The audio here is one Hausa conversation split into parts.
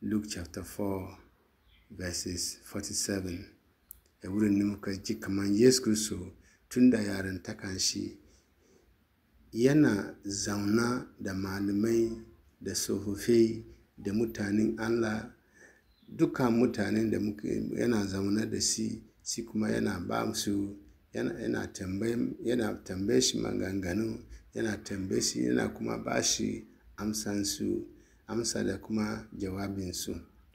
Luke chapter 4 verses 47. A wurin ne muka ji kamar Yesu Kristo tun da yarintakan shi yana zauna da malamai da tsofaffi da mutanen Allah, dukan mutanen da yana zaune da shi kuma yana ba su yana tambaye shi maganganu, yana tambaye shi, yana kuma ba shi amsa da kuma jawabinsu.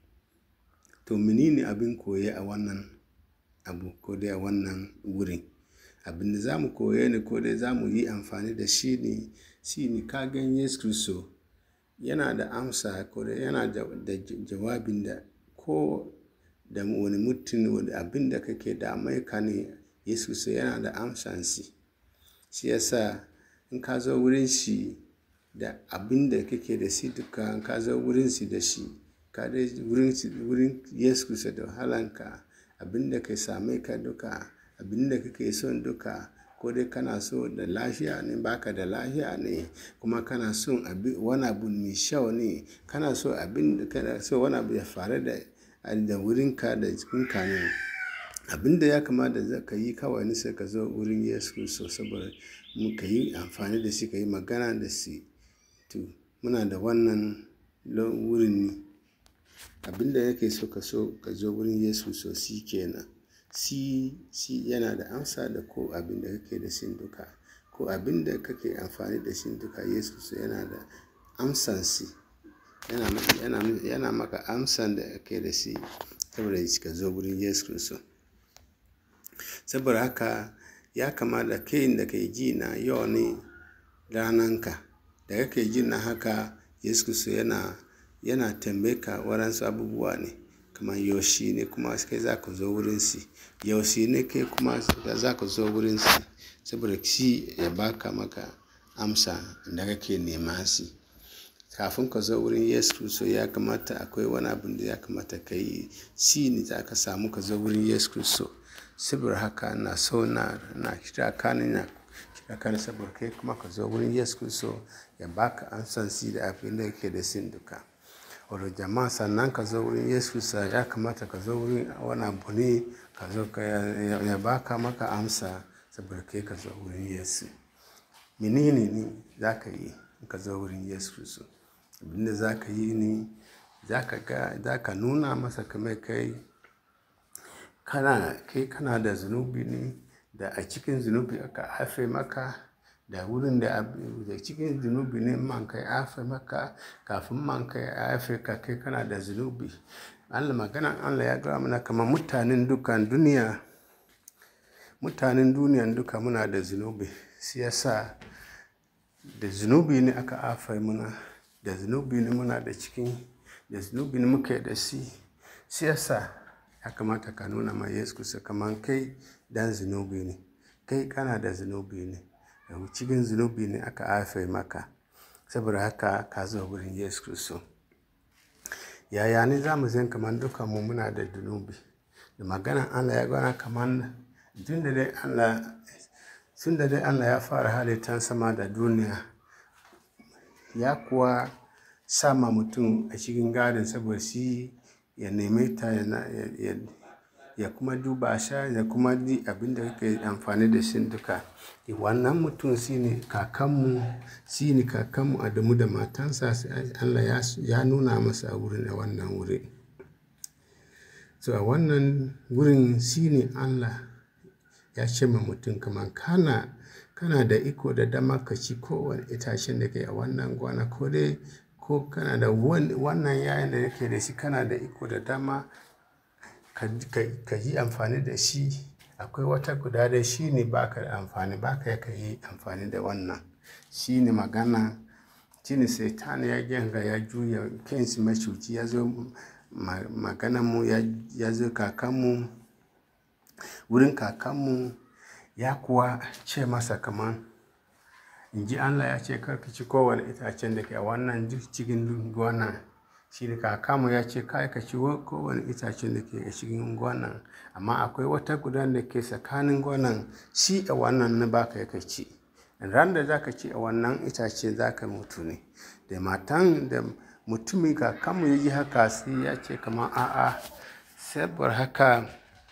To menene abin koye a wannan abu ko dai a wannan wurin? Abin da za mu koye ne ko dai za mu yi amfani da shi ne ka gan Yesu Kristo yana da amsa ko dai yana da jawabin da ko da wani mutum wani abin da kake da ka ne, Yesu Kristo yana da amsansi. Shi yasa in ka zo wurin shi da abin da kake da shi duka, in ka zo wurin shi da shi, ka dai wurin Yesu Kristo da halanka, abin da ka same ka duka, abin da kake son duka, ko dai kana so da lafiya ne, baka da lafiya ne, kuma kana son wani abu mai kyau ne, kana so wani abu ya faru da wurinka da jikinka ne. Abin da ya kamata ka yi kawai ne sai ka zo wurin Yesu Kristo saboda ka yi amfani da shi, ka yi magana da shi. To muna da wannan wurin ne. Abin da yake so ka zo wurin Yesu Kristo shi kenan. Shi yana da amsa da ko abin da kake da shi duka, ko abin da kake amfani da shi duka, Yesu Kristo yana da amsansi. Yana maka amsan da kake da shi saboda ka zo wurin Yesu Kristo. Saboda haka ya kamata kai da kai ji na yau ne rananka da kake ji na haka. Yesu Kristo yana tambaye ka waɗansu abubuwa ne, kamar yaushe ne kuma kai za ka zo wurin shi, yaushe ne kai kuma za ka zo wurin shi, saboda shi ya baka maka amsa da kake nema shi. Kafin ka zo wurin Yesu Kristo ya kamata akwai wani abin da ya kamata ka yi, shi ne za ka samu ka zo wurin Yesu Kristo. Saboda haka na so na kira ka saboda kai kuma ka zo wurin Yesu Kristo ya baka amsansi da abin da kake da shi duka. Wato jama'a, sannan ka zo wurin Yesu Kristo ya kamata ka zo wurin wani abu ne, ka zo ya baka maka amsa saboda kai ka zo wurin Yesu. Menene ne za ka yi in ka zo wurin Yesu Kristo? Abin da za ka yi ne, za ka nuna masa kamar kai kana da zunubi ne, da a cikin zunubi aka haife maka, da wurin da cikin zunubi ne man kai haife maka, kafin man kai haife ka kai kana da zunubi. Maganan Allah ya gaya mana kamar mutanen duniya duka muna da zunubi. Shi yasa da zunubi ne aka haife muna, da zunubi ne muna da cikin, da zunubi ne muke da shi. Shi yasa ya kamata ka nuna ma Yesu Kristo kamar kai dan zunubi ne, kai kana da zunubi ne, da cikin zunubi ne aka haife maka. Saboda haka ka zo wurin Yesu Kristo. Yaya ne za mu zan kamar dukan mu muna da zunubi? Da maganan Allah ya gwana kamar tun da dai Allah ya fara halittar sama da duniya, ya kuwa sama mutum a cikin gadon saboda shi ya neme ta ya kuma duba sha, ya kuma di abin da kake amfani da shi duka. Wannan mutum shi ne kakanmu Adamu da matansa. Allah ya nuna masa a wannan wurin. So a wannan wurin shi ne Allah ya ce ma mutum kamar kana da iko da dama ka ci kowane itacen da ke a wannan gona, ko kana da wannan yayin da yake da shi, kana da iko da dama ka yi amfani da shi. Akwai wata guda da shi ne baka da amfani, baka yi amfani da wannan. Shi ne magana, shi ne Satan ya juya kansa macuci, ya zo maganarmu, ya zo kakanmu, wurin kakanmu, ya kuwa ce masa kamar, in ji Allah ya ce kar ka ci kowane itacen da ke a wannan cikin gona. Shi ne kakanmu ya ce kai ka ci kowane itacen da ke a cikin gonan, amma akwai wata guda da ke tsakanin gonan, shi a wannan na baka ka ci. Ran da za ka ci a wannan itace za ka mutu ne. Da matan da mutumin kakanmu ya ji haka sai ya ce kamar a'a, saboda haka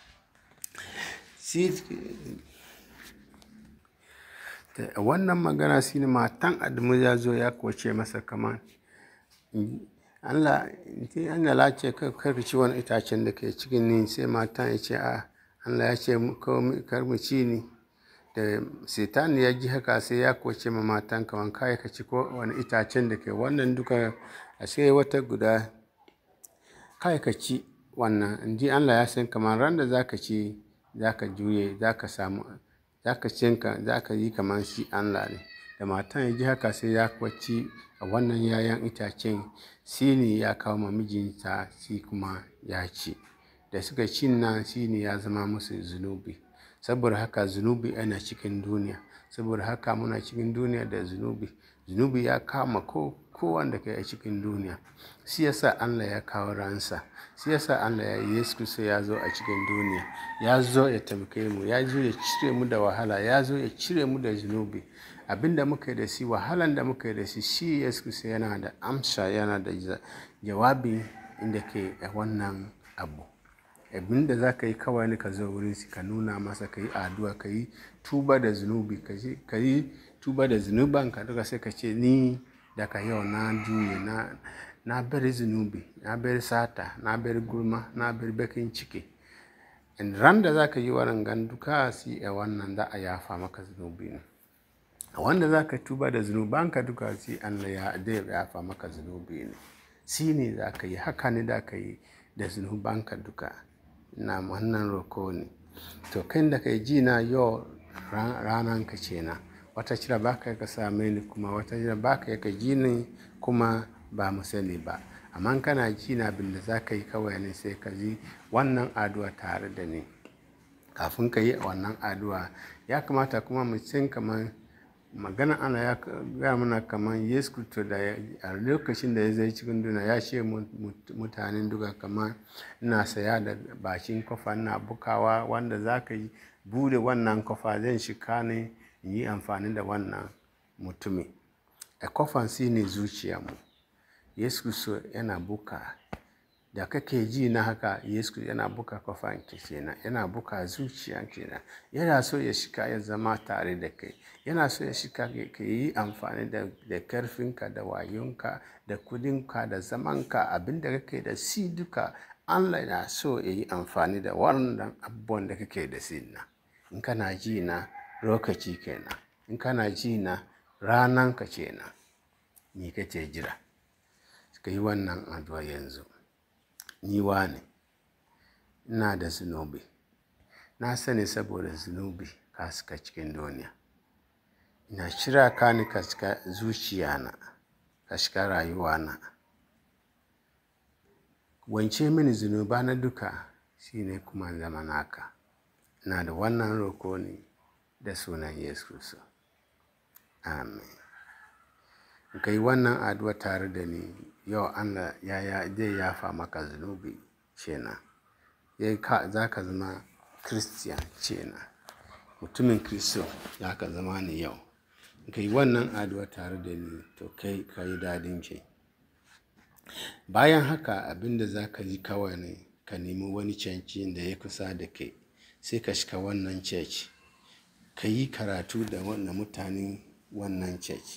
wannan magana shi ne matan Adamu ya zo ya kwace masa kamar Allah ya ce kar ci wani itacen da ke cikin ni, sai matan ya ce Allah ya ce kar mu ci ni. Da Satan ya ji haka sai ya kwace ma matan kamar kai ka ci ko wani itacen da ke wannan duka a sai wata guda kai ka ci wannan. Inji Allah ya san kamar ran da zaka ci zaka juye, zaka yi kamar shi Allah ne. Da matan ya ji haka sai ya kwaci a wannan yayan itacen, shi ne ya kawo ma mijinta, shi kuma ya ci. Da suka ci nan shi ne ya zama musu zunubi. Saboda haka zunubi yana cikin duniya. Saboda haka muna cikin duniya da zunubi. Zunubi ya kama kowanda ke a cikin duniya. Shi yasa Allah ya kawo ransa. Shi yasa Allah ya Yesu Kristo ya zo a cikin duniya. Ya zo ya taimake mu, ya zo ya cire mu da wahala, ya zo ya cire mu da zunubi. Abinda muka da shi, wahalan da muka da shi Yesu Kristo yana da amsa, yana da jawabi inda ke wannan abu. Abinda za ka yi kawai ne ka zo wurin shi, ka nuna masa, ka yi addu'a, ka yi tuba da zunubi, ka yi tuba da zunubanka duka, sai ka ce ni daga yau na juye, na bari zunubi, na bari sata, na bari gulma, na bari bakin ciki. In ran da za ka yi wannan duka shi a wannan za a yafa maka zunubi ne. Wanda za ka tuba da zunubanka duka shi Allah ya yafa maka zunubi ne. Shi ne za ka yi, haka ne za ka yi da zunubanka duka. Na wannan roko ne. To kai da kai ji na yau ranan ka ce na. Wata kira ba ka ka same ni, kuma wata kira ba ka ka ji ni kuma ba mu sani ba. Amma kana ji na abin da za ka yi kawai ne sai ka ji wannan addu'a tare da ni. Kafin ka yi wannan addu'a ya kamata kuma mu san kamar magana ana ya gaya mana kamar Yesu Kristo da a lokacin da ya zai cikin duniya ya ce mutanen duka kamar ina saya da bakin kofa ina bukawa, wanda za ka yi bude wannan kofa zan shiga ne yi amfani da wannan mutumin. A kofan shi ne zuciyarmu. Yesu Kristo yana buka. Da kake ji na haka, Yesu yana buka kofan kenan, yana buka zuciyan kenan. Yana so ya shiga ya zama tare da kai. Yana so ya shiga ka yi amfani da karfinka, da wayonka, da kudinka, da zamanka, abinda kake da shi duka. Allah yana so ya yi amfani da wannan abubuwan da kake da shi na. In kana ji na lokaci kenan. In kana ji na ranan ka kenan. Ni kake jira. Ka yi wannan addu'a yanzu. Ni wane, ina da zunubi. Na sani saboda zunubi ka shiga cikin duniya. Ina kira ka ni ka shiga zuciyana, ka shiga rayuwana. Wance mini zunuba na duka shine kuma zama naka. Ina da wannan roko ne da sunan Yesu Kristo. Amen. Ka yi wannan addu'a tare da ni yau, Allah zai yafa maka zunubi kenan. Za ka zama Christian kenan. Mutumin Kristo za ka zama ni yau. Ka yi wannan addu'a tare da ni, to kai ka yi dadin ke. Bayan haka abinda za ka yi kawai ne ka nemi wani canci da ya kusa da kai, sai ka shiga wannan church. Ka yi karatu da wannan mutanen wannan church.